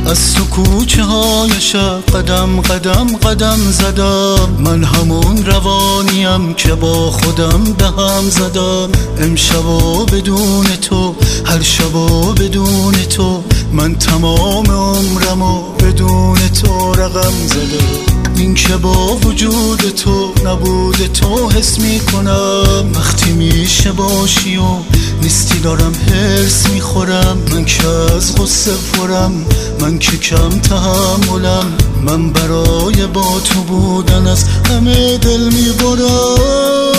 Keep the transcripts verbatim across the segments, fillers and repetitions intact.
از تو کوچه های شب قدم قدم قدم زدم. من همون روانیم که با خودم به هم زدم. امشبا بدون تو، هر شبا بدون تو، من تمام عمرمو بدون تو رقم زدم. این که با وجود تو نبود تو حس میکنم. وقتی میشه باشی و نیستی دارم هرس میخورم. من که از غصه فرم، من که کم تحملم. من برای با تو بودن از همه دل میبرم.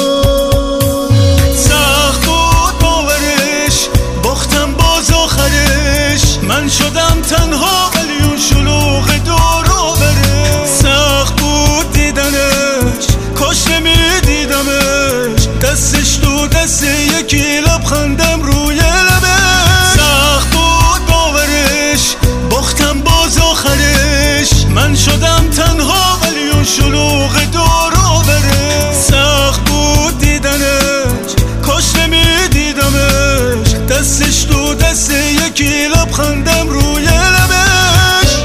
سخت بود باورش، باختم باز آخرش. من شدم تنها ولی اون شلوغ دور و برش. سخت بود دیدنش، کاش نمیدیدمش. دستش تو دست یکی، لبخندم روی لبش. سخت بود باورش، باختم باز آخرش. من شدم تنها ولی اون شلوغ دور و برش. سخت بود دیدنش، کاش نمیدیدمش. دستش تو دست یکی، لبخندم روی لبش.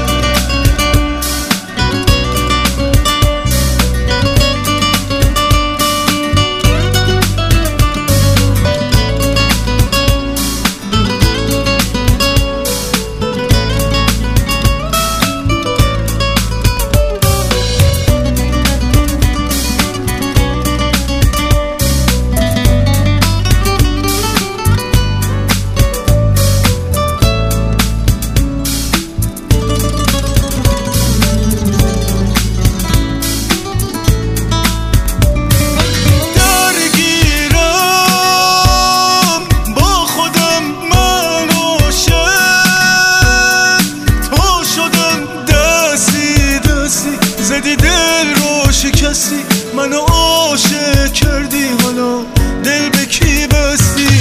زدی دل رو شکستی، منو عاشق کردی، حالا دل به کی بستی؟